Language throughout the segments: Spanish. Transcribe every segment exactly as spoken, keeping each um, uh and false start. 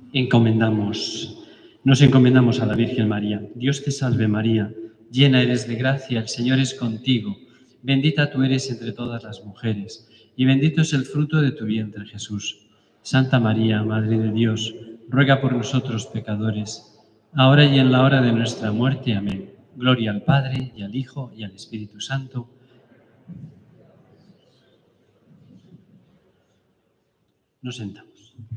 Encomendamos, nos encomendamos a la Virgen María. Dios te salve María, llena eres de gracia, el Señor es contigo. Bendita tú eres entre todas las mujeres, y bendito es el fruto de tu vientre, Jesús. Santa María, Madre de Dios, ruega por nosotros pecadores, ahora y en la hora de nuestra muerte. Amén. Gloria al Padre, y al Hijo, y al Espíritu Santo. Nos sentamos.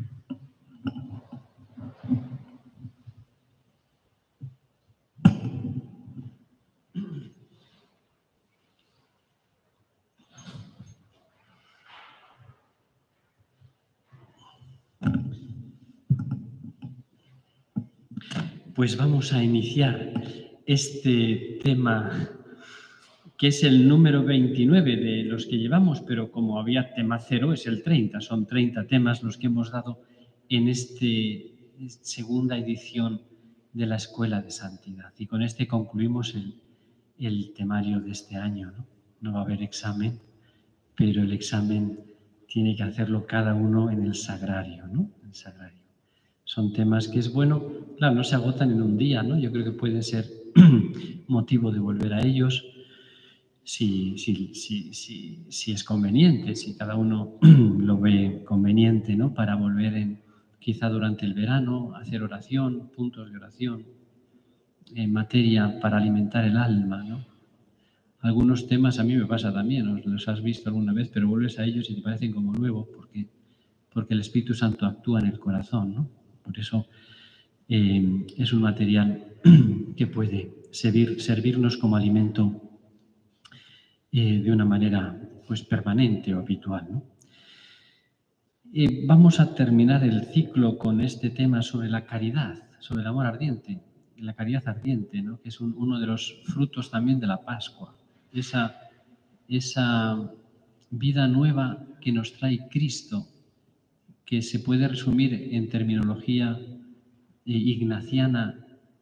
Pues vamos a iniciar este tema que es el número veintinueve de los que llevamos, pero como había tema cero es el treinta, son treinta temas los que hemos dado en esta segunda edición de la Escuela de Santidad. Y con este concluimos el, el temario de este año, ¿no? No va a haber examen, pero el examen tiene que hacerlo cada uno en el sagrario, ¿no? El sagrario. Son temas que es bueno, claro, no se agotan en un día, ¿no? Yo creo que pueden ser motivo de volver a ellos si, si, si, si, si es conveniente, si cada uno lo ve conveniente, ¿no? Para volver en, quizá durante el verano, hacer oración, puntos de oración, en materia para alimentar el alma, ¿no? Algunos temas a mí me pasa también, los, los has visto alguna vez, pero vuelves a ellos y te parecen como nuevos porque, porque el Espíritu Santo actúa en el corazón, ¿no? Por eso eh, es un material que puede servir, servirnos como alimento eh, de una manera pues, permanente o habitual, ¿no? Eh, vamos a terminar el ciclo con este tema sobre la caridad, sobre el amor ardiente, la caridad ardiente, ¿no? Que es un, uno de los frutos también de la Pascua, esa, esa vida nueva que nos trae Cristo, que se puede resumir en terminología ignaciana,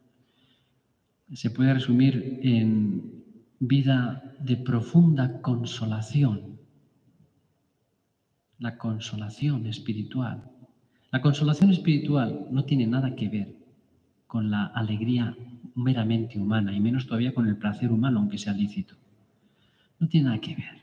se puede resumir en vida de profunda consolación, la consolación espiritual. La consolación espiritual no tiene nada que ver con la alegría meramente humana, y menos todavía con el placer humano, aunque sea lícito. No tiene nada que ver.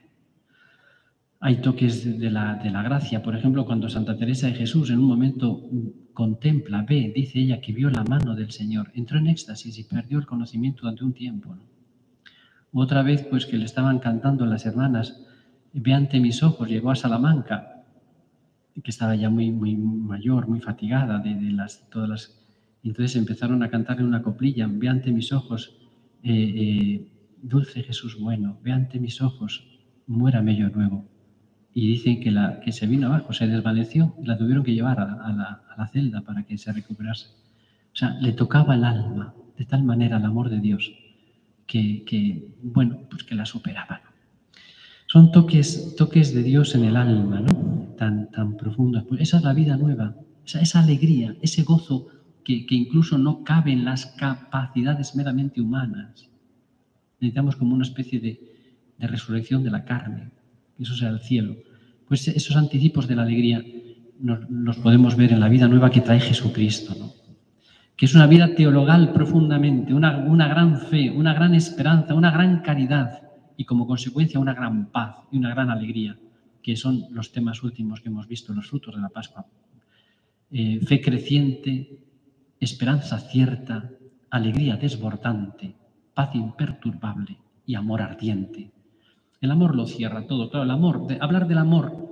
Hay toques de la, de la gracia, por ejemplo, cuando Santa Teresa de Jesús en un momento contempla, ve, dice ella que vio la mano del Señor, entró en éxtasis y perdió el conocimiento durante un tiempo, ¿no? Otra vez, pues que le estaban cantando las hermanas, ve ante mis ojos, llegó a Salamanca, que estaba ya muy, muy mayor, muy fatigada de, de las, todas las... Entonces empezaron a cantarle una coplilla, ve ante mis ojos, eh, eh, dulce Jesús bueno, ve ante mis ojos, muérame yo luego. Y dicen que, la, que se vino abajo, se desvaneció y la tuvieron que llevar a, a, la, a la celda para que se recuperase. O sea, le tocaba el alma de tal manera el amor de Dios que, que bueno, pues que la superaba. Son toques, toques de Dios en el alma, ¿no? Tan, tan profundos. Pues esa es la vida nueva, esa, esa alegría, ese gozo que, que incluso no cabe en las capacidades meramente humanas. Necesitamos como una especie de, de resurrección de la carne, que eso sea el cielo. Pues esos anticipos de la alegría nos, los podemos ver en la vida nueva que trae Jesucristo, ¿no? Que es una vida teologal profundamente, una, una gran fe, una gran esperanza, una gran caridad y como consecuencia una gran paz y una gran alegría, que son los temas últimos que hemos visto, los frutos de la Pascua. Eh, fe creciente, esperanza cierta, alegría desbordante, paz imperturbable y amor ardiente. El amor lo cierra todo, claro, el amor, de, hablar del amor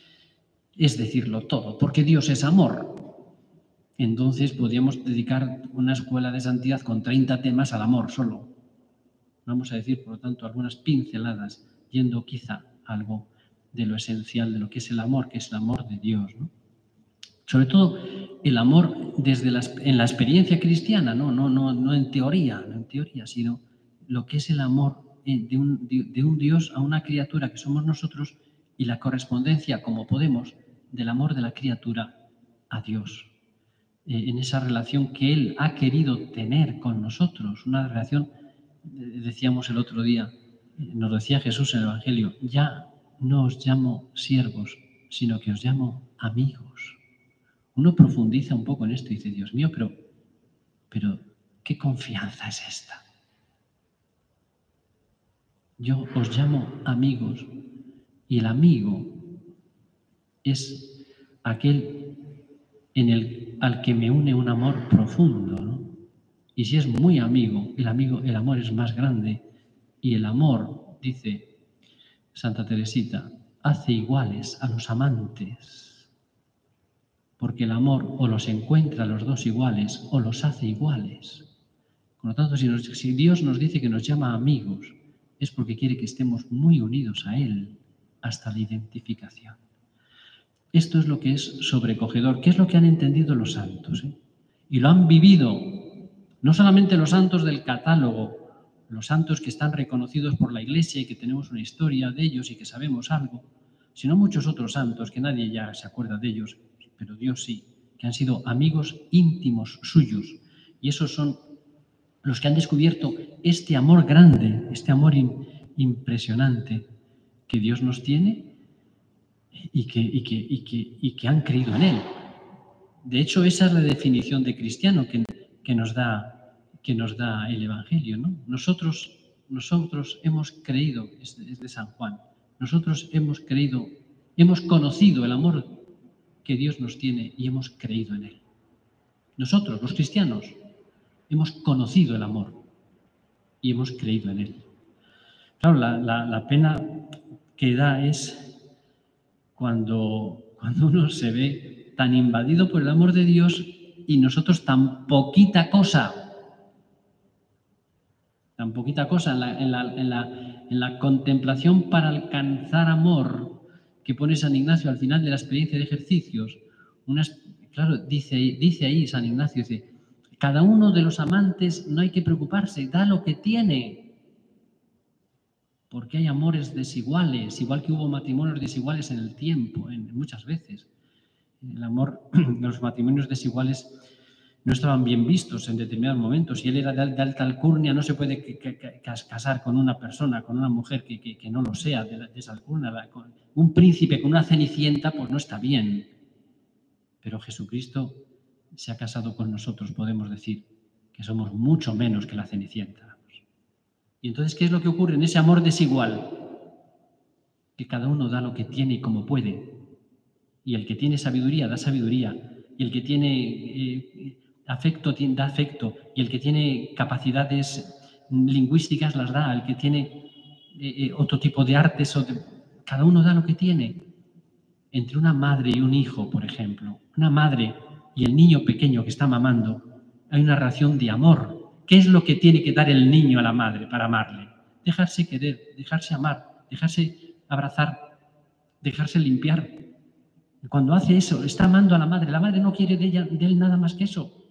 es decirlo todo, porque Dios es amor. Entonces podríamos dedicar una escuela de santidad con treinta temas al amor solo. Vamos a decir, por lo tanto, algunas pinceladas, yendo quizá a algo de lo esencial de lo que es el amor, que es el amor de Dios, ¿no? Sobre todo el amor desde la, en la experiencia cristiana, no, no, no, no en teoría, no en teoría, sino lo que es el amor de un, de, de un Dios a una criatura que somos nosotros y la correspondencia, como podemos, del amor de la criatura a Dios. En esa relación que Él ha querido tener con nosotros, una relación, decíamos el otro día, nos decía Jesús en el Evangelio, ya no os llamo siervos, sino que os llamo amigos. uno profundiza un poco en esto y dice, Dios mío, pero, pero ¿qué confianza es esta? Yo os llamo amigos y el amigo es aquel en el, al que me une un amor profundo, ¿no? Y si es muy amigo, el amigo, el amor es más grande y el amor, dice Santa Teresita, hace iguales a los amantes, porque el amor o los encuentra a los dos iguales o los hace iguales. Por lo tanto, si, nos, si Dios nos dice que nos llama amigos, es porque quiere que estemos muy unidos a Él hasta la identificación. Esto es lo que es sobrecogedor, que es lo que han entendido los santos, ¿eh? Y lo han vivido, no solamente los santos del catálogo, los santos que están reconocidos por la Iglesia y que tenemos una historia de ellos y que sabemos algo, sino muchos otros santos que nadie ya se acuerda de ellos, pero Dios sí, que han sido amigos íntimos suyos. Y esos son los que han descubierto este amor grande, este amor in, impresionante que Dios nos tiene y que, y, que, y, que, y que han creído en Él. De hecho, esa es la definición de cristiano que, que, nos, da, que nos da el Evangelio, ¿no? Nosotros, nosotros hemos creído, es de, es de San Juan, nosotros hemos creído, hemos conocido el amor que Dios nos tiene y hemos creído en Él. Nosotros, los cristianos, hemos conocido el amor y hemos creído en Él. Claro, la, la, la pena que da es cuando, cuando uno se ve tan invadido por el amor de Dios y nosotros tan poquita cosa, tan poquita cosa en la, en la, en la, en la contemplación para alcanzar amor que pone San Ignacio al final de la experiencia de ejercicios. Unas, claro, dice, dice ahí San Ignacio, dice, cada uno de los amantes no hay que preocuparse, da lo que tiene. Porque hay amores desiguales, igual que hubo matrimonios desiguales en el tiempo, en, muchas veces. El amor, los matrimonios desiguales no estaban bien vistos en determinados momentos. Si él era de, de alta alcurnia, no se puede que, que, que, casar con una persona, con una mujer que, que, que no lo sea, de, de esa alcurnia. Con un príncipe con una cenicienta, pues no está bien. Pero Jesucristo se ha casado con nosotros, podemos decir que somos mucho menos que la cenicienta. Y entonces, ¿qué es lo que ocurre en ese amor desigual? Que cada uno da lo que tiene y como puede. Y el que tiene sabiduría da sabiduría. Y el que tiene eh, afecto da afecto. Y el que tiene capacidades lingüísticas las da. El que tiene eh, otro tipo de artes, o de... cada uno da lo que tiene. Entre una madre y un hijo, por ejemplo, una madre y el niño pequeño que está mamando, hay una relación de amor. ¿Qué es lo que tiene que dar el niño a la madre para amarle? Dejarse querer, dejarse amar, dejarse abrazar, dejarse limpiar. Y cuando hace eso, está amando a la madre. La madre no quiere de, ella, de él nada más que eso.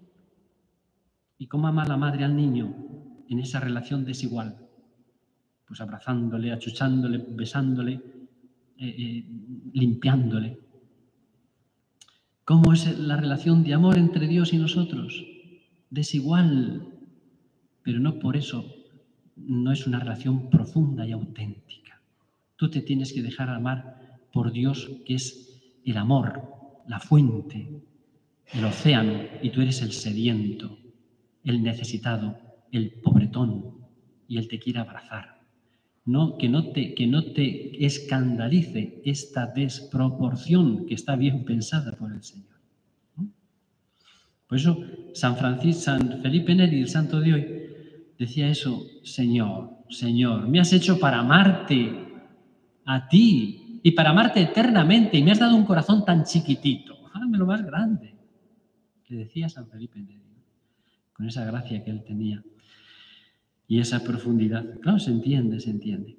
¿Y cómo ama la madre al niño en esa relación desigual? Pues abrazándole, achuchándole, besándole, eh, eh, limpiándole. ¿Cómo es la relación de amor entre Dios y nosotros? Desigual. Pero no por eso no es una relación profunda y auténtica. Tú te tienes que dejar amar por Dios, que es el amor, la fuente, el océano, y tú eres el sediento, el necesitado, el pobretón, y Él te quiere abrazar. No, que, no te, que no te escandalice esta desproporción que está bien pensada por el Señor. Por eso San Francisco, San Felipe Neri, el santo de hoy, decía eso: Señor, Señor, me has hecho para amarte a ti y para amarte eternamente, y me has dado un corazón tan chiquitito. Hazme lo más grande. Le decía San Felipe Neri, con esa gracia que él tenía y esa profundidad. Claro, se entiende, se entiende.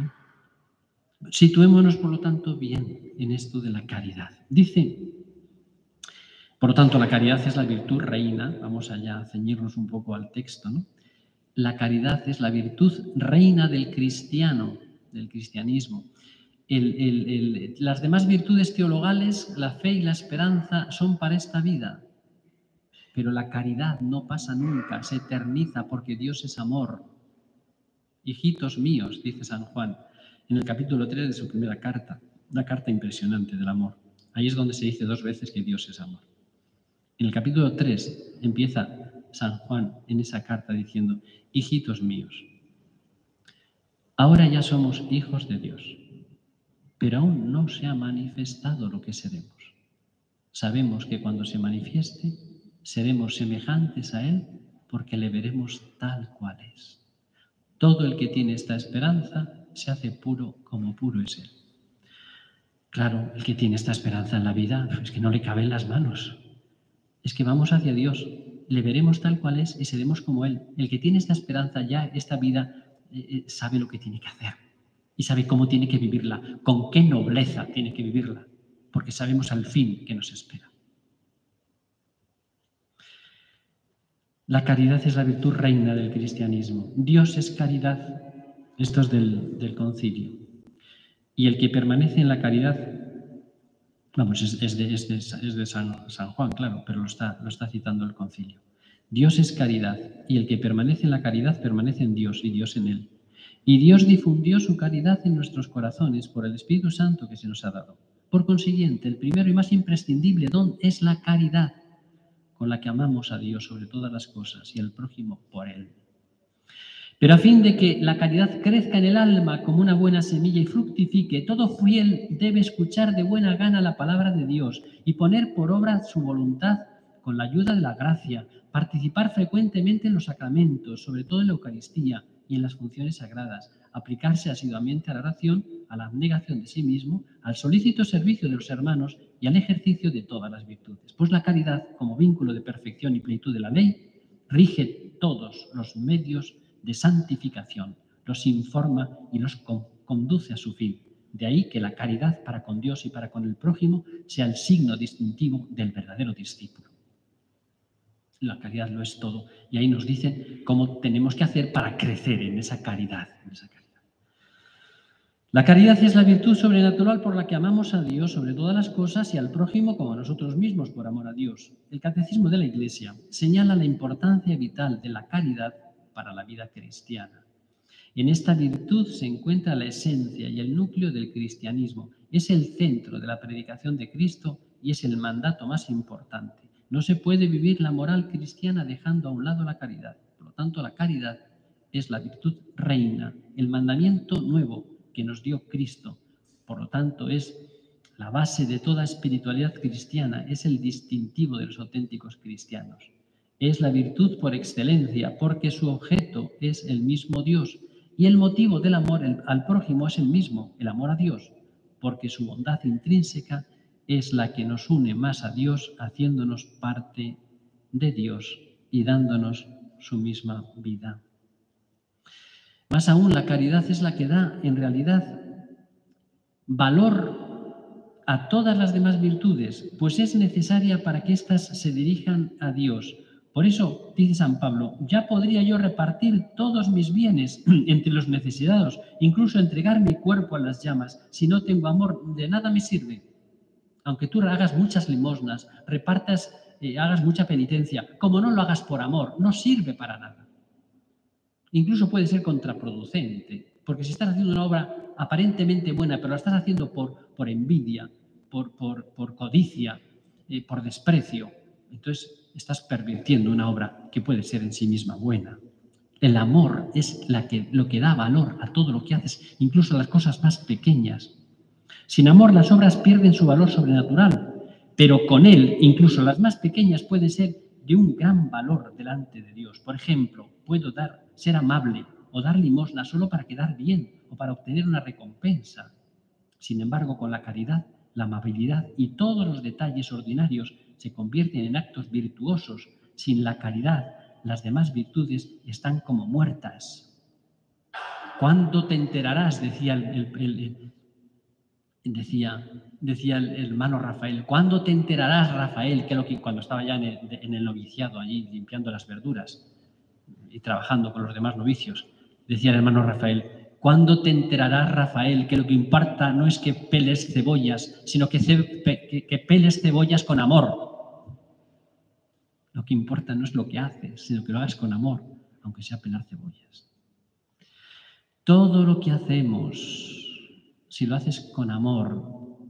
Situémonos, por lo tanto, bien en esto de la caridad. Dice, por lo tanto, la caridad es la virtud reina. Vamos allá a ceñirnos un poco al texto, ¿no? La caridad es la virtud reina del cristiano, del cristianismo. El, el, el, las demás virtudes teologales, la fe y la esperanza, son para esta vida. Pero la caridad no pasa nunca, se eterniza, porque Dios es amor. Hijitos míos, dice San Juan, en el capítulo tres de su primera carta, una carta impresionante del amor. Ahí es donde se dice dos veces que Dios es amor. En el capítulo tres empieza San Juan en esa carta diciendo: hijitos míos, ahora ya somos hijos de Dios, pero aún no se ha manifestado lo que seremos. Sabemos que cuando se manifieste, seremos semejantes a Él porque le veremos tal cual es. Todo el que tiene esta esperanza se hace puro como puro es Él. Claro, el que tiene esta esperanza en la vida es que no le cabe en las manos. Es que vamos hacia Dios, le veremos tal cual es y seremos como Él. El que tiene esta esperanza ya, esta vida, eh, sabe lo que tiene que hacer y sabe cómo tiene que vivirla, con qué nobleza tiene que vivirla, porque sabemos al fin que nos espera. La caridad es la virtud reina del cristianismo. Dios es caridad. Esto es del, del concilio. Y el que permanece en la caridad, vamos, es, es de, es de, es de San, San Juan, claro, pero lo está, lo está citando el concilio. Dios es caridad, y el que permanece en la caridad permanece en Dios y Dios en él. Y Dios difundió su caridad en nuestros corazones por el Espíritu Santo que se nos ha dado. Por consiguiente, el primero y más imprescindible don es la caridad, con la que amamos a Dios sobre todas las cosas y al prójimo por Él. Pero a fin de que la caridad crezca en el alma como una buena semilla y fructifique, todo fiel debe escuchar de buena gana la palabra de Dios y poner por obra su voluntad con la ayuda de la gracia, participar frecuentemente en los sacramentos, sobre todo en la Eucaristía y en las funciones sagradas, aplicarse asiduamente a la oración, a la abnegación de sí mismo, al solícito servicio de los hermanos y al ejercicio de todas las virtudes. Pues la caridad, como vínculo de perfección y plenitud de la ley, rige todos los medios de santificación, los informa y los conduce a su fin. De ahí que la caridad para con Dios y para con el prójimo sea el signo distintivo del verdadero discípulo. La caridad lo es todo. Y ahí nos dicen cómo tenemos que hacer para crecer en esa caridad. En esa caridad. La caridad es la virtud sobrenatural por la que amamos a Dios sobre todas las cosas y al prójimo como a nosotros mismos por amor a Dios. El Catecismo de la Iglesia señala la importancia vital de la caridad para la vida cristiana. En esta virtud se encuentra la esencia y el núcleo del cristianismo. Es el centro de la predicación de Cristo y es el mandato más importante. No se puede vivir la moral cristiana dejando a un lado la caridad. Por lo tanto, la caridad es la virtud reina, el mandamiento nuevo que nos dio Cristo. Por lo tanto, es la base de toda espiritualidad cristiana, es el distintivo de los auténticos cristianos. Es la virtud por excelencia, porque su objeto es el mismo Dios. Y el motivo del amor al prójimo es el mismo, el amor a Dios, porque su bondad intrínseca es la que nos une más a Dios, haciéndonos parte de Dios y dándonos su misma vida. Más aún, la caridad es la que da, en realidad, valor a todas las demás virtudes, pues es necesaria para que éstas se dirijan a Dios. Por eso, dice San Pablo, ya podría yo repartir todos mis bienes entre los necesitados, incluso entregar mi cuerpo a las llamas. Si no tengo amor, de nada me sirve. Aunque tú hagas muchas limosnas, repartas, eh, hagas mucha penitencia, como no lo hagas por amor, no sirve para nada. Incluso puede ser contraproducente, porque si estás haciendo una obra aparentemente buena, pero la estás haciendo por, por envidia, por, por, por codicia, eh, por desprecio, entonces estás pervirtiendo una obra que puede ser en sí misma buena. El amor es la que, lo que da valor a todo lo que haces, incluso a las cosas más pequeñas. Sin amor las obras pierden su valor sobrenatural, pero con él incluso las más pequeñas pueden ser de un gran valor delante de Dios. Por ejemplo, puedo dar, ser amable o dar limosna solo para quedar bien o para obtener una recompensa. Sin embargo, con la caridad, la amabilidad y todos los detalles ordinarios se convierten en actos virtuosos. Sin la caridad, las demás virtudes están como muertas. ¿Cuándo te enterarás? Decía el, el, el, decía, decía el hermano Rafael. ¿Cuándo te enterarás, Rafael? Que lo que cuando estaba ya en el, en el noviciado allí limpiando las verduras y trabajando con los demás novicios, decía el hermano Rafael. ¿Cuándo te enterarás, Rafael, que lo que importa no es que peles cebollas, sino que, ce, que, que peles cebollas con amor? Lo que importa no es lo que haces, sino que lo hagas con amor, aunque sea pelar cebollas. Todo lo que hacemos, si lo haces con amor,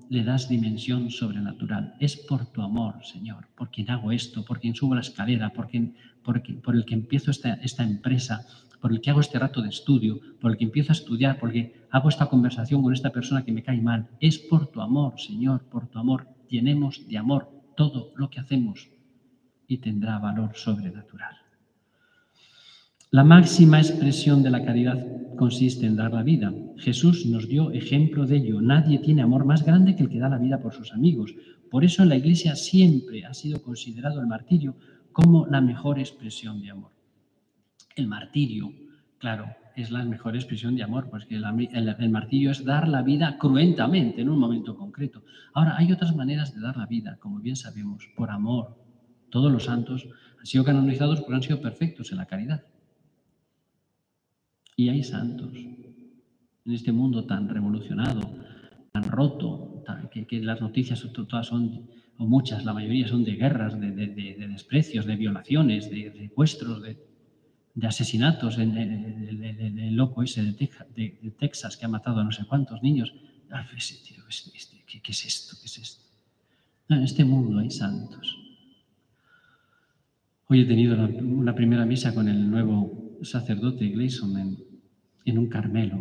le das dimensión sobrenatural. Es por tu amor, Señor, por quien hago esto, por quien subo la escalera, por, quien, por, quien, por el que empiezo esta, esta empresa, por el que hago este rato de estudio, por el que empiezo a estudiar, porque hago esta conversación con esta persona que me cae mal. Es por tu amor, Señor, por tu amor. Llenemos de amor todo lo que hacemos y tendrá valor sobrenatural. La máxima expresión de la caridad consiste en dar la vida. Jesús nos dio ejemplo de ello. Nadie tiene amor más grande que el que da la vida por sus amigos. Por eso en la Iglesia siempre ha sido considerado el martirio como la mejor expresión de amor. El martirio, claro, es la mejor expresión de amor, porque el, el, el martirio es dar la vida cruentamente en un momento concreto. Ahora, hay otras maneras de dar la vida, como bien sabemos, por amor. Todos los santos han sido canonizados porque han sido perfectos en la caridad. Y hay santos en este mundo tan revolucionado, tan roto, tan, que, que las noticias todas son, o muchas, la mayoría son de guerras, de, de, de, de desprecios, de violaciones, de secuestros, de, de asesinatos. El, el, el, el, el loco ese de, Teja, de, de Texas que ha matado a no sé cuántos niños. Ah, ese tío, este, este, ¿qué, ¿qué es esto? ¿Qué es esto? En este mundo hay santos. Hoy he tenido una, una primera misa con el nuevo sacerdote Gleason en, en un Carmelo,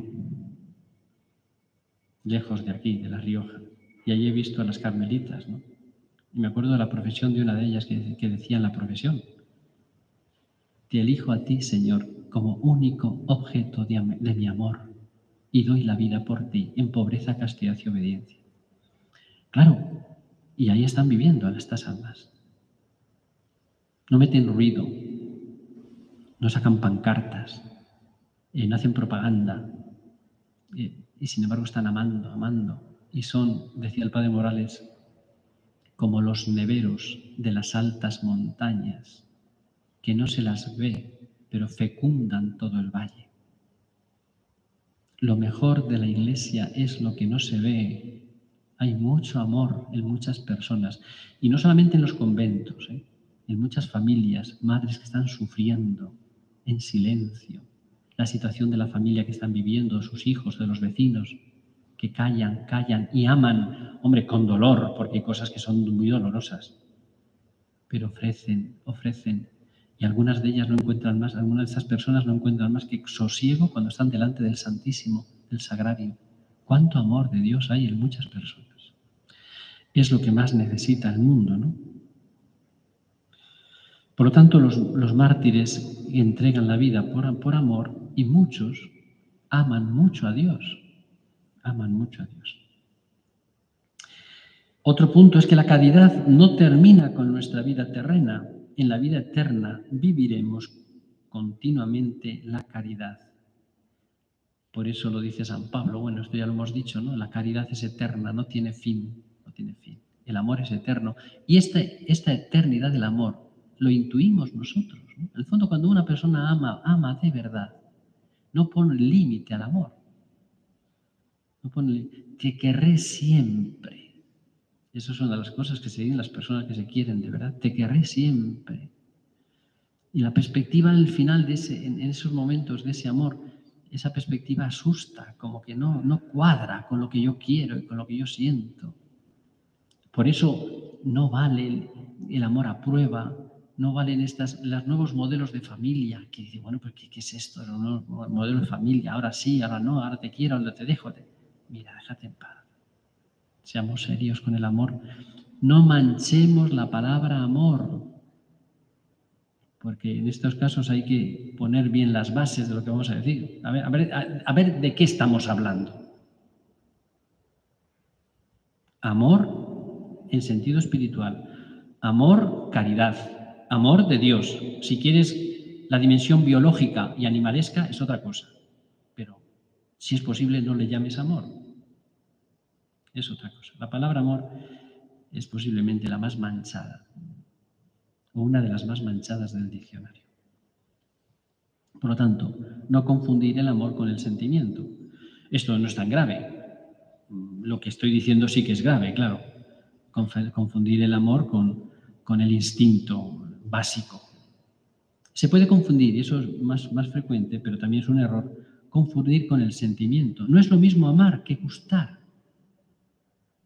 lejos de aquí, de La Rioja. Y allí he visto a las carmelitas, ¿no? Y me acuerdo de la profesión de una de ellas que, que decía en la profesión: te elijo a ti, Señor, como único objeto de, de mi amor y doy la vida por ti en pobreza, castidad y obediencia. Claro, y ahí están viviendo estas almas. No meten ruido, no sacan pancartas, eh, no hacen propaganda, eh, y sin embargo están amando, amando. Y son, decía el padre Morales, como los neveros de las altas montañas, que no se las ve, pero fecundan todo el valle. Lo mejor de la Iglesia es lo que no se ve. Hay mucho amor en muchas personas, y no solamente en los conventos, ¿eh? En muchas familias, madres que están sufriendo en silencio la situación de la familia que están viviendo, sus hijos, de los vecinos, que callan, callan y aman, hombre, con dolor, porque hay cosas que son muy dolorosas, pero ofrecen, ofrecen, y algunas de ellas no encuentran más, algunas de esas personas no encuentran más que sosiego cuando están delante del Santísimo, del Sagrario. ¿Cuánto amor de Dios hay en muchas personas? Es lo que más necesita el mundo, ¿no? Por lo tanto, los, los mártires entregan la vida por, por amor, y muchos aman mucho a Dios, aman mucho a Dios. Otro punto es que la caridad no termina con nuestra vida terrena. En la vida eterna viviremos continuamente la caridad. Por eso lo dice San Pablo. Bueno, esto ya lo hemos dicho, ¿no? La caridad es eterna, no tiene fin, no tiene fin. El amor es eterno. Y esta, esta eternidad del amor lo intuimos nosotros, ¿no? En el fondo, cuando una persona ama, ama de verdad, no pone límite al amor. No pone, te querré siempre. Esas son las cosas que se dicen las personas que se quieren de verdad. Te querré siempre. Y la perspectiva al final de ese, en esos momentos de ese amor, esa perspectiva asusta, como que no, no cuadra con lo que yo quiero y con lo que yo siento. Por eso no vale el, el amor a prueba, no valen estas, los nuevos modelos de familia, que dice, bueno, pues ¿qué, qué es esto? El nuevo modelo de familia, ahora sí, ahora no, ahora te quiero, ahora te dejo. Te... Mira, déjate en paz. Seamos serios con el amor. No manchemos la palabra amor, porque en estos casos hay que poner bien las bases de lo que vamos a decir. A ver, a ver, a, a ver de qué estamos hablando. Amor en sentido espiritual. Amor, caridad. Amor de Dios. Si quieres la dimensión biológica y animalesca es otra cosa. Pero si es posible no le llames amor. Es otra cosa. La palabra amor es posiblemente la más manchada, o una de las más manchadas del diccionario. Por lo tanto, no confundir el amor con el sentimiento. Esto no es tan grave. Lo que estoy diciendo sí que es grave, claro. Confundir el amor con, con el instinto básico. Se puede confundir, y eso es más, más frecuente, pero también es un error, confundir con el sentimiento. No es lo mismo amar que gustar.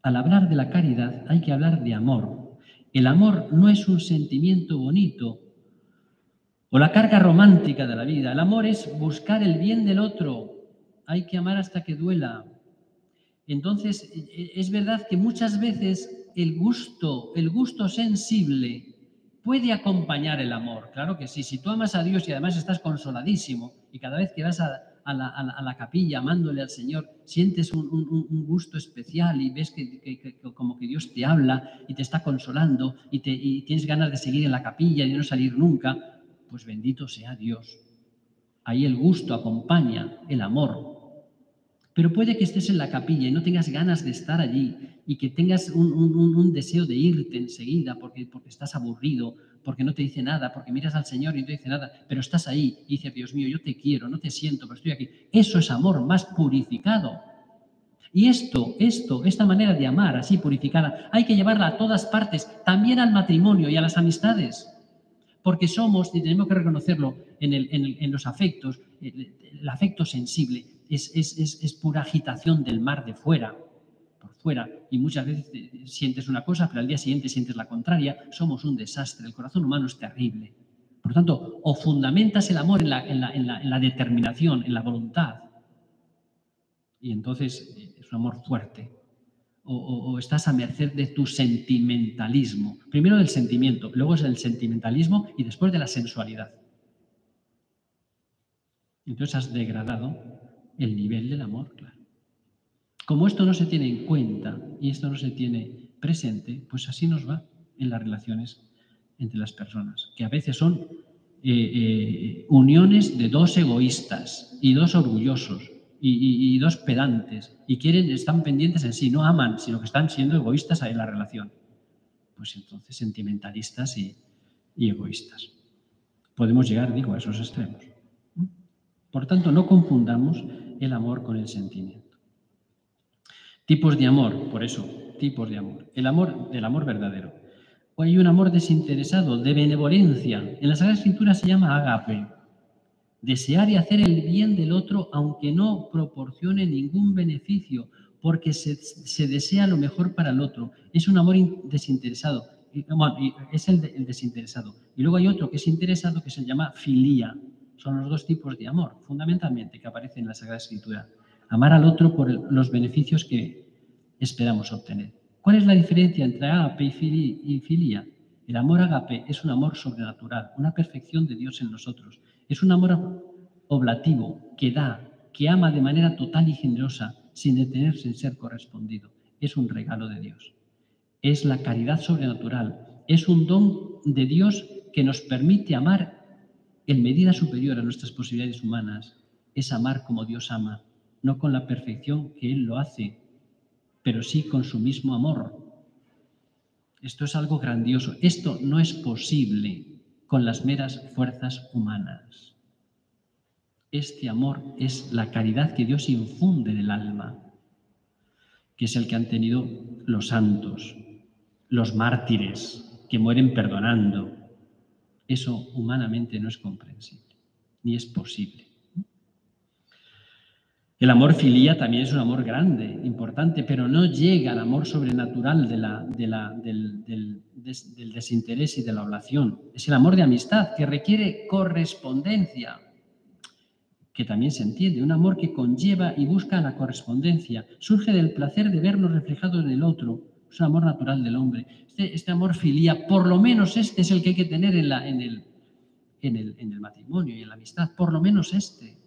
al hablar de la caridad hay que hablar de amor. El amor no es un sentimiento bonito o la carga romántica de la vida. El amor es buscar el bien del otro. Hay que amar hasta que duela. Entonces, es verdad que muchas veces el gusto, el gusto sensible puede acompañar el amor. Claro que sí. Si tú amas a Dios y además estás consoladísimo y cada vez que vas a, a, la, a, la, a la capilla amándole al Señor, sientes un, un, un gusto especial y ves que, que, que como que Dios te habla y te está consolando y, te, y tienes ganas de seguir en la capilla y de no salir nunca, pues bendito sea Dios. Ahí el gusto acompaña el amor. Pero puede que estés en la capilla y no tengas ganas de estar allí y que tengas un, un, un deseo de irte enseguida porque, porque estás aburrido, porque no te dice nada, porque miras al Señor y no te dice nada, pero estás ahí y dices, Dios mío, yo te quiero, no te siento, pero estoy aquí. Eso es amor más purificado. Y esto, esto, esta manera de amar así purificada, hay que llevarla a todas partes, también al matrimonio y a las amistades. Porque somos, y tenemos que reconocerlo, en, el, en, el, en los afectos, el, el afecto sensible es, es, es, es pura agitación del mar de fuera, por fuera, y muchas veces sientes una cosa, pero al día siguiente sientes la contraria. Somos un desastre, el corazón humano es terrible. Por lo tanto, o fundamentas el amor en la, en la, en la, en la determinación, en la voluntad, y entonces es un amor fuerte. O, o, o estás a merced de tu sentimentalismo. Primero del sentimiento, luego es el sentimentalismo y después de la sensualidad. Entonces has degradado el nivel del amor, claro. Como esto no se tiene en cuenta y esto no se tiene presente, pues así nos va en las relaciones entre las personas, que a veces son eh, eh, uniones de dos egoístas y dos orgullosos y, y, y dos pedantes y quieren, están pendientes en sí, no aman, sino que están siendo egoístas en la relación. Pues entonces sentimentalistas y, y egoístas. Podemos llegar, digo, a esos extremos. Por tanto, no confundamos el amor con el sentimiento. Tipos de amor, por eso, tipos de amor. El amor del amor verdadero. O hay un amor desinteresado, de benevolencia. En la Sagrada Escritura se llama ágape. Desear y hacer el bien del otro aunque no proporcione ningún beneficio, porque se, se desea lo mejor para el otro. Es un amor desinteresado. Bueno, es el, de, el desinteresado. Y luego hay otro que es interesado que se llama filía. Son los dos tipos de amor, fundamentalmente, que aparecen en la Sagrada Escritura. Amar al otro por el, los beneficios que esperamos obtener. ¿Cuál es la diferencia entre ágape y filía? El amor ágape es un amor sobrenatural, una perfección de Dios en nosotros. Es un amor oblativo que da, que ama de manera total y generosa, sin detenerse en ser correspondido. Es un regalo de Dios. Es la caridad sobrenatural. Es un don de Dios que nos permite amar en medida superior a nuestras posibilidades humanas. Es amar como Dios ama, no con la perfección que Él lo hace, pero sí con su mismo amor. Esto es algo grandioso. Esto no es posible con las meras fuerzas humanas. Este amor es la caridad que Dios infunde en el alma, que es el que han tenido los santos, los mártires, que mueren perdonando. Eso humanamente no es comprensible, ni es posible. El amor filía también es un amor grande, importante, pero no llega al amor sobrenatural de la, de la, del, del, des, del desinterés y de la oblación. Es el amor de amistad, que requiere correspondencia, que también se entiende, un amor que conlleva y busca la correspondencia. Surge del placer de vernos reflejados en el otro. Es un amor natural del hombre. Este, este amor filía, por lo menos este es el que hay que tener en, la, en, el, en, el, en el matrimonio y en la amistad, por lo menos este.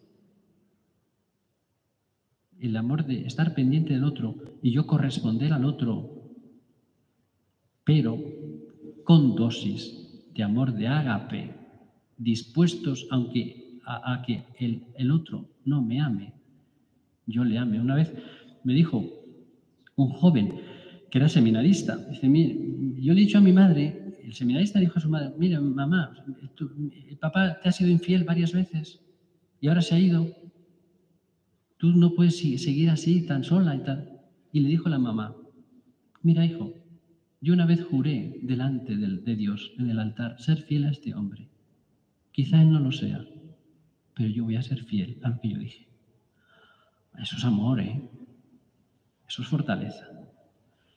El amor de estar pendiente del otro y yo corresponder al otro, pero con dosis de amor de ágape, dispuestos aunque a, a que el, el otro no me ame, yo le ame. Una vez me dijo un joven que era seminarista, dice, mire, yo le he dicho a mi madre, el seminarista dijo a su madre, mira, mamá, tu, el papá te ha sido infiel varias veces y ahora se ha ido. Tú no puedes seguir así, tan sola y tal. Y le dijo la mamá, mira, hijo, yo una vez juré delante de, de Dios, en el altar, ser fiel a este hombre. Quizá él no lo sea, pero yo voy a ser fiel a lo que yo dije. Eso es amor, ¿eh? Eso es fortaleza.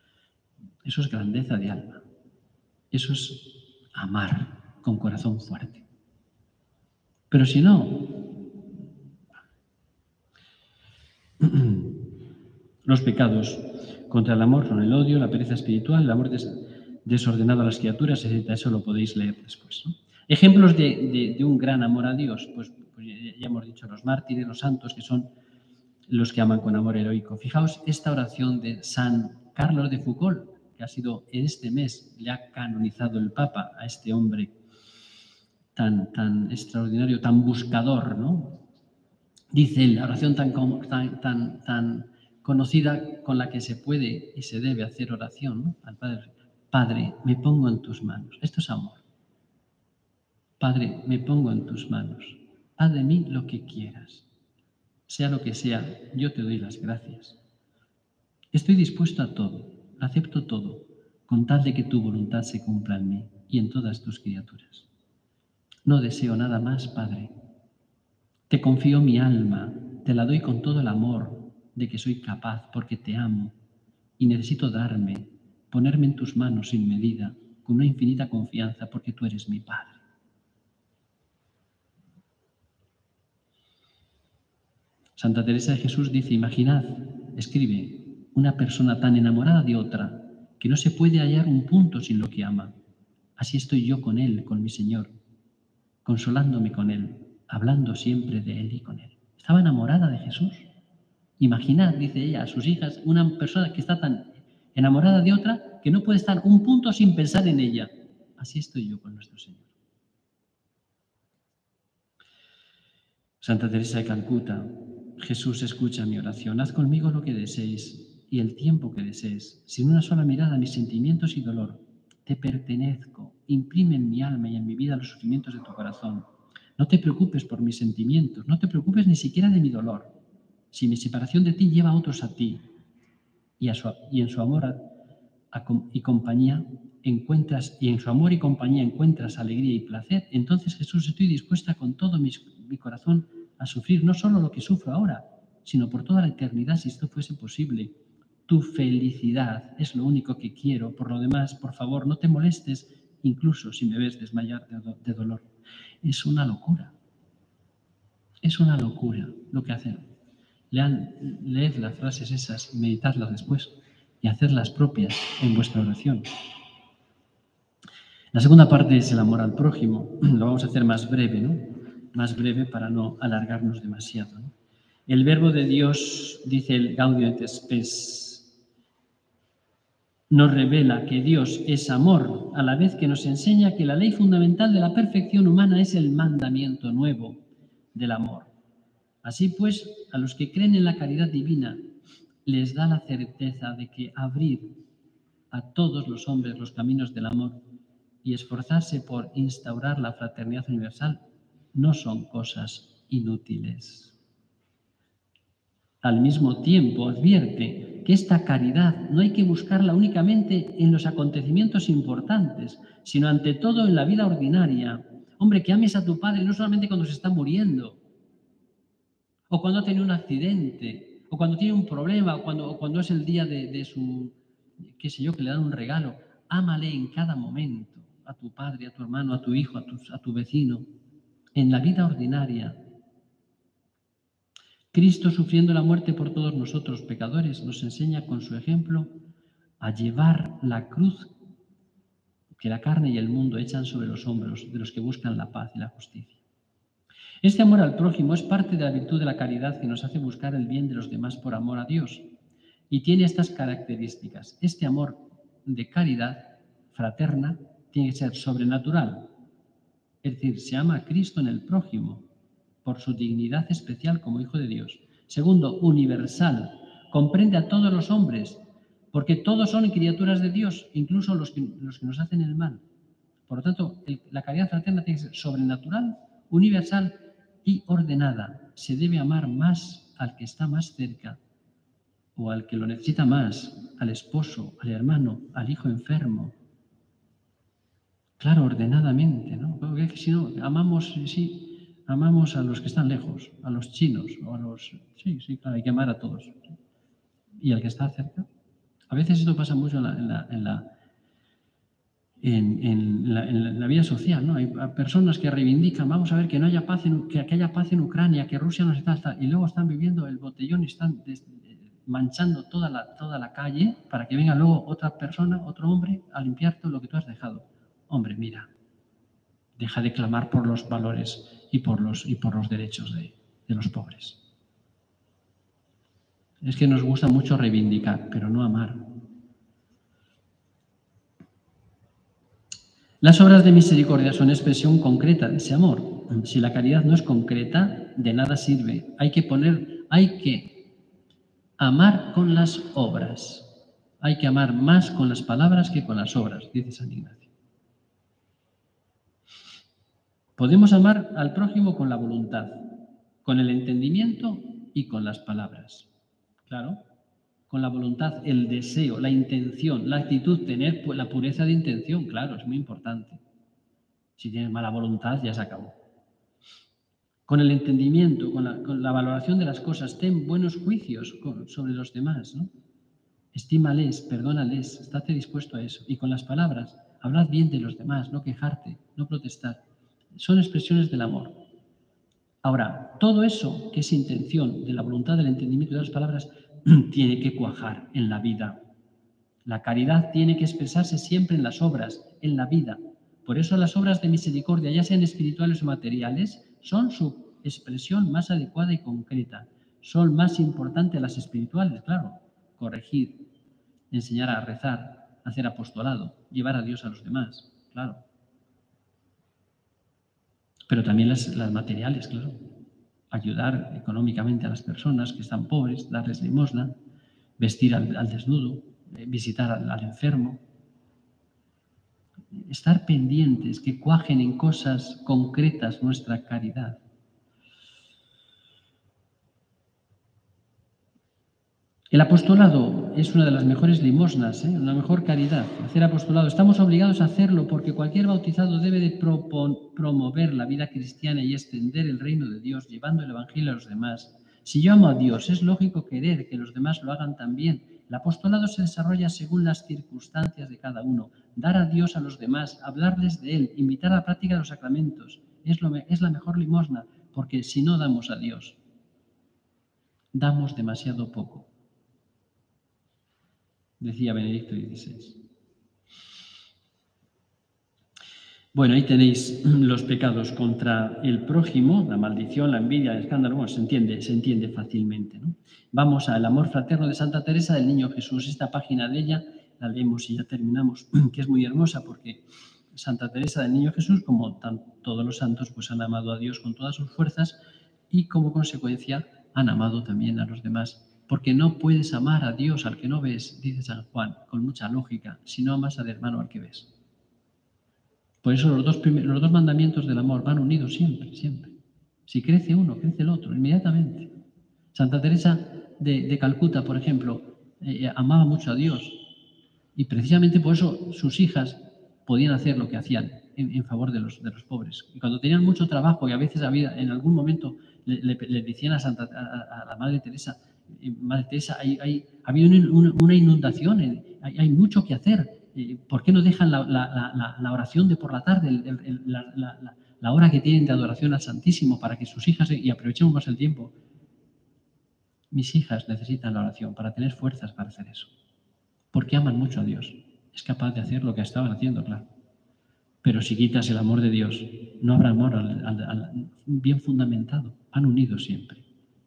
Eso es grandeza de alma. Eso es amar con corazón fuerte. Pero si no, los pecados contra el amor son el odio, la pereza espiritual, el amor des desordenado a las criaturas, etcétera. Eso lo podéis leer después, ¿no? Ejemplos de, de, de un gran amor a Dios, pues, pues ya hemos dicho los mártires, los santos, que son los que aman con amor heroico. Fijaos esta oración de San Carlos de Foucault, que ha sido en este mes, le ha canonizado el Papa a este hombre tan, tan extraordinario, tan buscador, ¿no? Dice él, la oración tan, tan, tan, tan conocida con la que se puede y se debe hacer oración, ¿no? Al Padre. Padre, me pongo en tus manos. Esto es amor. Padre, me pongo en tus manos. Haz de mí lo que quieras. Sea lo que sea, yo te doy las gracias. Estoy dispuesto a todo, acepto todo, con tal de que tu voluntad se cumpla en mí y en todas tus criaturas. No deseo nada más, Padre. Te confío mi alma, te la doy con todo el amor de que soy capaz, porque te amo y necesito darme, ponerme en tus manos sin medida, con una infinita confianza, porque tú eres mi Padre. Santa Teresa de Jesús dice, imaginad, escribe, una persona tan enamorada de otra que no se puede hallar un punto sin lo que ama. Así estoy yo con él, con mi Señor, consolándome con él, hablando siempre de él y con él. Estaba enamorada de Jesús. Imaginad, dice ella, a sus hijas, una persona que está tan enamorada de otra que no puede estar un punto sin pensar en ella. Así estoy yo con nuestro Señor. Santa Teresa de Calcuta, Jesús, escucha mi oración, haz conmigo lo que desees y el tiempo que desees. Sin una sola mirada a mis sentimientos y dolor, te pertenezco, imprime en mi alma y en mi vida los sufrimientos de tu corazón. No te preocupes por mis sentimientos, no te preocupes ni siquiera de mi dolor. Si mi separación de ti lleva a otros a ti y, a su, y en su amor a, a, y compañía encuentras y en su amor y compañía encuentras alegría y placer, entonces Jesús, estoy dispuesta con todo mi, mi corazón a sufrir no solo lo que sufro ahora, sino por toda la eternidad, si esto fuese posible. Tu felicidad es lo único que quiero. Por lo demás, por favor, no te molestes, incluso si me ves desmayar de, do de dolor. Es una locura. Es una locura lo que hacen. Lean, leed las frases esas, meditadlas después y hacedlas propias en vuestra oración. La segunda parte es el amor al prójimo. Lo vamos a hacer más breve, ¿no? Más breve para no alargarnos demasiado, ¿no? El verbo de Dios, dice el Gaudium et Spes, nos revela que Dios es amor, a la vez que nos enseña que la ley fundamental de la perfección humana es el mandamiento nuevo del amor. Así pues, a los que creen en la caridad divina, les da la certeza de que abrir a todos los hombres los caminos del amor y esforzarse por instaurar la fraternidad universal no son cosas inútiles. Al mismo tiempo, advierte que esta caridad no hay que buscarla únicamente en los acontecimientos importantes, sino ante todo en la vida ordinaria. Hombre, que ames a tu padre no solamente cuando se está muriendo, o cuando ha tenido un accidente, o cuando tiene un problema, o cuando, o cuando es el día de, de su, qué sé yo, que le dan un regalo. Ámale en cada momento a tu padre, a tu hermano, a tu hijo, a tu, a tu vecino, en la vida ordinaria. Cristo, sufriendo la muerte por todos nosotros pecadores, nos enseña con su ejemplo a llevar la cruz que la carne y el mundo echan sobre los hombros de los que buscan la paz y la justicia. Este amor al prójimo es parte de la virtud de la caridad que nos hace buscar el bien de los demás por amor a Dios. Y tiene estas características. Este amor de caridad fraterna tiene que ser sobrenatural. Es decir, se ama a Cristo en el prójimo por su dignidad especial como Hijo de Dios. Segundo, universal. Comprende a todos los hombres, porque todos son criaturas de Dios, incluso los que, los que nos hacen el mal. Por lo tanto, el, la caridad fraterna tiene que ser sobrenatural, universal y ordenada. Se debe amar más al que está más cerca o al que lo necesita más, al esposo, al hermano, al hijo enfermo. Claro, ordenadamente, ¿no? Porque si no, amamos, sí, amamos a los que están lejos, a los chinos, o a los... Sí, sí, claro, hay que amar a todos. ¿Y al que está cerca? A veces esto pasa mucho en la, en la, en la, en, en la, en la vida social, ¿no? Hay personas que reivindican, vamos a ver, que no haya paz en, que, que haya paz en Ucrania, que Rusia no está, está, y luego están viviendo el botellón y están des, manchando toda la, toda la calle para que venga luego otra persona, otro hombre, a limpiar todo lo que tú has dejado. Hombre, mira, deja de clamar por los valores y por los, y por los derechos de, de los pobres. Es que nos gusta mucho reivindicar, pero no amar. Las obras de misericordia son expresión concreta de ese amor. Si la caridad no es concreta, de nada sirve. Hay que poner, hay que amar con las obras. Hay que amar más con las palabras que con las obras, dice San Ignacio. Podemos amar al prójimo con la voluntad, con el entendimiento y con las palabras. Claro, con la voluntad, el deseo, la intención, la actitud, tener la pureza de intención, claro, es muy importante. Si tienes mala voluntad, ya se acabó. Con el entendimiento, con la, con la valoración de las cosas, ten buenos juicios con, sobre los demás, ¿no? Estímales, perdónales, estate dispuesto a eso. Y con las palabras, hablad bien de los demás, no quejarte, no protestar. Son expresiones del amor. Ahora, todo eso que es intención de la voluntad, del entendimiento de las palabras, tiene que cuajar en la vida. La caridad tiene que expresarse siempre en las obras, en la vida. Por eso las obras de misericordia, ya sean espirituales o materiales, son su expresión más adecuada y concreta. Son más importantes las espirituales, claro. Corregir, enseñar a rezar, hacer apostolado, llevar a Dios a los demás, claro. Pero también las, las materiales, claro. Ayudar económicamente a las personas que están pobres, darles limosna, vestir al, al desnudo, eh, visitar al, al enfermo. Estar pendientes, que cuajen en cosas concretas nuestra caridad. El apostolado es una de las mejores limosnas, ¿eh? Una mejor caridad. Hacer apostolado. Estamos obligados a hacerlo porque cualquier bautizado debe de promover la vida cristiana y extender el reino de Dios, llevando el evangelio a los demás. Si yo amo a Dios, es lógico querer que los demás lo hagan también. El apostolado se desarrolla según las circunstancias de cada uno. Dar a Dios a los demás, hablarles de Él, invitar a la práctica de los sacramentos. Es, lo, es la mejor limosna, porque si no damos a Dios, damos demasiado poco. Decía Benedicto dieciséis. Bueno, ahí tenéis los pecados contra el prójimo, la maldición, la envidia, el escándalo. Bueno, se entiende, se entiende fácilmente, ¿no? Vamos al amor fraterno de Santa Teresa del Niño Jesús. Esta página de ella la leemos y ya terminamos, que es muy hermosa porque Santa Teresa del Niño Jesús, como tan, todos los santos, pues han amado a Dios con todas sus fuerzas y como consecuencia han amado también a los demás. Porque no puedes amar a Dios al que no ves, dice San Juan, con mucha lógica, si no amas al hermano al que ves. Por eso los dos, primeros, los dos mandamientos del amor van unidos siempre, siempre. Si crece uno, crece el otro, inmediatamente. Santa Teresa de, de Calcuta, por ejemplo, eh, amaba mucho a Dios y precisamente por eso sus hijas podían hacer lo que hacían en, en favor de los, de los pobres. Y cuando tenían mucho trabajo y a veces había, en algún momento le, le, le decían a, Santa, a, a la Madre Teresa, Madre Teresa, hay, hay, ha habido una, una inundación, hay, hay mucho que hacer. ¿Por qué no dejan la, la, la, la oración de por la tarde, el, el, la, la, la hora que tienen de adoración al Santísimo para que sus hijas, y aprovechemos más el tiempo? Mis hijas necesitan la oración para tener fuerzas para hacer eso. Porque aman mucho a Dios. Es capaz de hacer lo que estaban haciendo, claro. Pero si quitas el amor de Dios, no habrá amor al, al, al, bien fundamentado. Han unido siempre.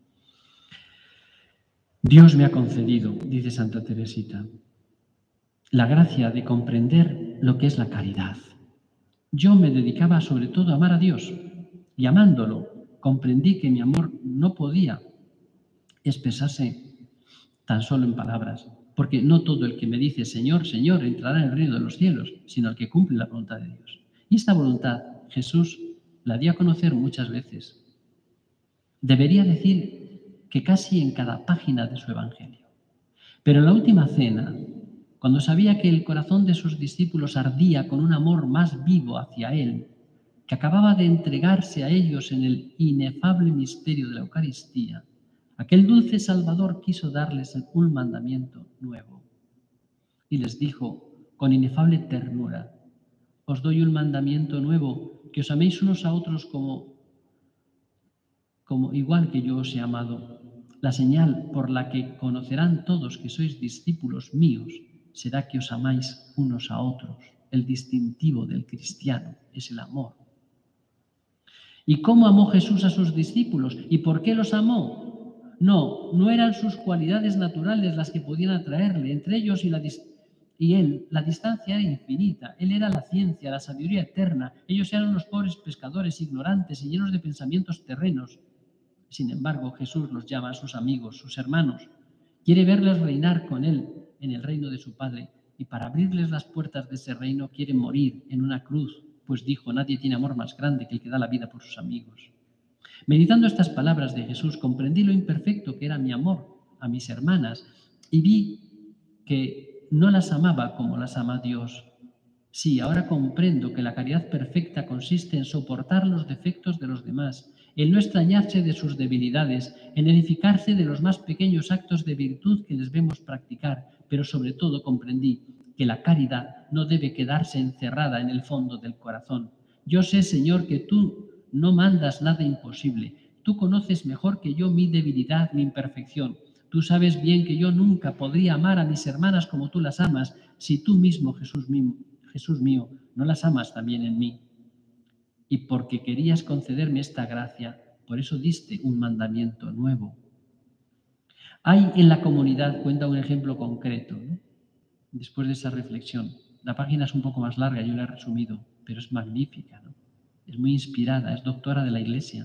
Dios me ha concedido, dice Santa Teresita, la gracia de comprender lo que es la caridad. Yo me dedicaba sobre todo a amar a Dios y amándolo comprendí que mi amor no podía expresarse tan solo en palabras, porque no todo el que me dice Señor, Señor entrará en el reino de los cielos, sino el que cumple la voluntad de Dios. Y esta voluntad Jesús la dio a conocer muchas veces. Debería decir que casi en cada página de su Evangelio. Pero en la última cena, cuando sabía que el corazón de sus discípulos ardía con un amor más vivo hacia Él, que acababa de entregarse a ellos en el inefable misterio de la Eucaristía, aquel dulce Salvador quiso darles un mandamiento nuevo. y les dijo con inefable ternura: os doy un mandamiento nuevo, que os améis unos a otros como, como igual que yo os he amado. La señal por la que conocerán todos que sois discípulos míos será que os amáis unos a otros. El distintivo del cristiano es el amor. ¿Y cómo amó Jesús a sus discípulos? ¿Y por qué los amó? No, no eran sus cualidades naturales las que podían atraerle. Entre ellos y, la, y él, la distancia era infinita. Él era la ciencia, la sabiduría eterna. Ellos eran unos pobres pescadores ignorantes y llenos de pensamientos terrenos. Sin embargo, Jesús los llama a sus amigos, sus hermanos. Quiere verles reinar con él en el reino de su Padre, y para abrirles las puertas de ese reino quiere morir en una cruz, pues dijo: nadie tiene amor más grande que el que da la vida por sus amigos. Meditando estas palabras de Jesús, comprendí lo imperfecto que era mi amor a mis hermanas y vi que no las amaba como las ama Dios. Sí, ahora comprendo que la caridad perfecta consiste en soportar los defectos de los demás, en no extrañarse de sus debilidades, en edificarse de los más pequeños actos de virtud que les vemos practicar, pero sobre todo comprendí que la caridad no debe quedarse encerrada en el fondo del corazón. Yo sé, Señor, que tú no mandas nada imposible. Tú conoces mejor que yo mi debilidad, mi imperfección. Tú sabes bien que yo nunca podría amar a mis hermanas como tú las amas, si tú mismo, Jesús mío, Jesús mío, no las amas también en mí. Y porque querías concederme esta gracia, por eso diste un mandamiento nuevo. Hay en la comunidad, cuenta un ejemplo concreto, ¿no? Después de esa reflexión. La página es un poco más larga, yo la he resumido, pero es magnífica, ¿no? Es muy inspirada, es doctora de la Iglesia.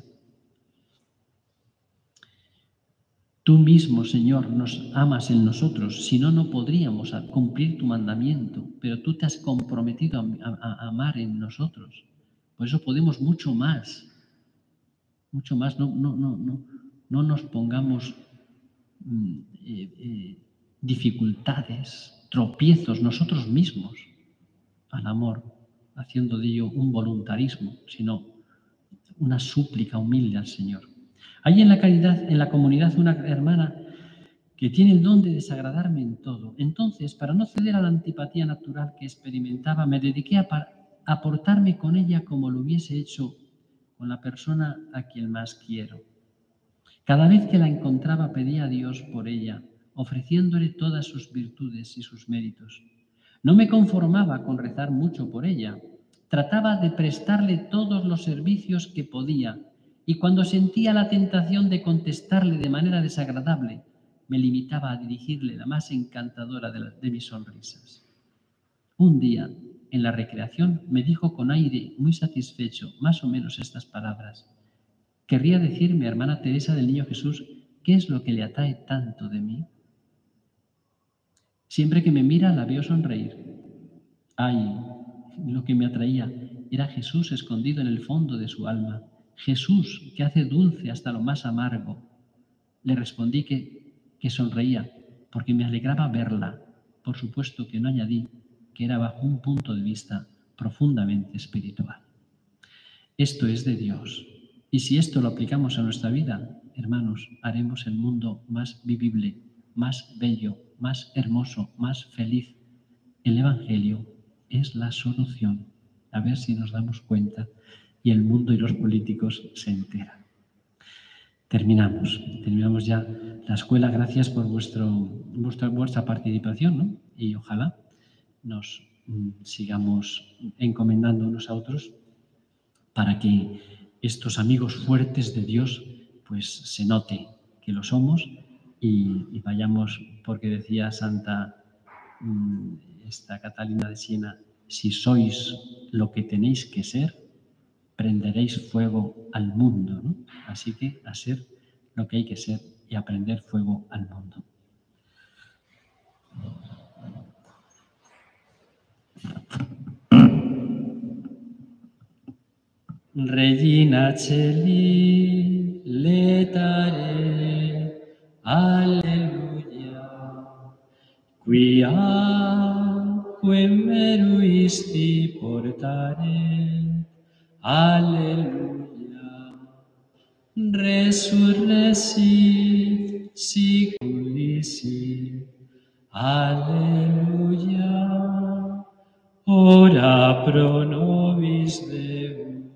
Tú mismo, Señor, nos amas en nosotros, si no, no podríamos cumplir tu mandamiento, pero tú te has comprometido a, a, a amar en nosotros. Por eso podemos mucho más, mucho más. No, no, no, no, no nos pongamos mm, eh, eh, dificultades, tropiezos nosotros mismos al amor, haciendo de ello un voluntarismo, sino una súplica humilde al Señor. Hay en la caridad, en la comunidad, una hermana que tiene el don de desagradarme en todo. Entonces, para no ceder a la antipatía natural que experimentaba, me dediqué a, a portarme con ella como lo hubiese hecho con la persona a quien más quiero. Cada vez que la encontraba pedía a Dios por ella, ofreciéndole todas sus virtudes y sus méritos. No me conformaba con rezar mucho por ella. Trataba de prestarle todos los servicios que podía, y cuando sentía la tentación de contestarle de manera desagradable, me limitaba a dirigirle la más encantadora de, la, de mis sonrisas. Un día, en la recreación, me dijo con aire muy satisfecho, más o menos estas palabras: ¿querría decirme, hermana Teresa del Niño Jesús, qué es lo que le atrae tanto de mí? Siempre que me mira la veo sonreír. Ay, lo que me atraía era Jesús escondido en el fondo de su alma, Jesús que hace dulce hasta lo más amargo. Le respondí que, que sonreía porque me alegraba verla. Por supuesto que no añadí que era bajo un punto de vista profundamente espiritual. Esto es de Dios. Y si esto lo aplicamos a nuestra vida, hermanos, haremos el mundo más vivible, más bello, más hermoso, más feliz. El Evangelio es la solución. A ver si nos damos cuenta y el mundo y los políticos se enteran. Terminamos. Terminamos ya la escuela. Gracias por vuestro, vuestra, vuestra participación, ¿no? Y ojalá nos mm, sigamos encomendando unos a otros para que estos amigos fuertes de Dios pues se note que lo somos y, y vayamos, porque decía Santa mm, esta Catalina de Siena: si sois lo que tenéis que ser, prenderéis fuego al mundo, ¿no? Así que a ser lo que hay que ser y a prender fuego al mundo. Regina Celi, letare, alleluia, quiaque meruisti portare, alleluia, resurrexit siculi si, alleluia. ora pro nobis Deus.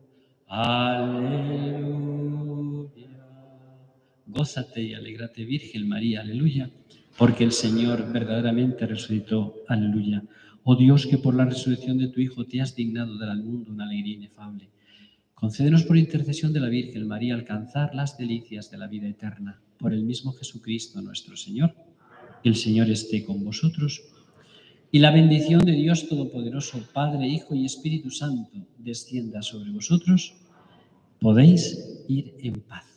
Aleluya. Gózate y alégrate, Virgen María, aleluya, porque el Señor verdaderamente resucitó, aleluya. Oh Dios, que por la resurrección de tu Hijo te has dignado dar al mundo una alegría inefable. Concédenos por intercesión de la Virgen María alcanzar las delicias de la vida eterna. Por el mismo Jesucristo nuestro Señor. El Señor esté con vosotros. Y la bendición de Dios Todopoderoso, Padre, Hijo y Espíritu Santo, descienda sobre vosotros. Podéis ir en paz.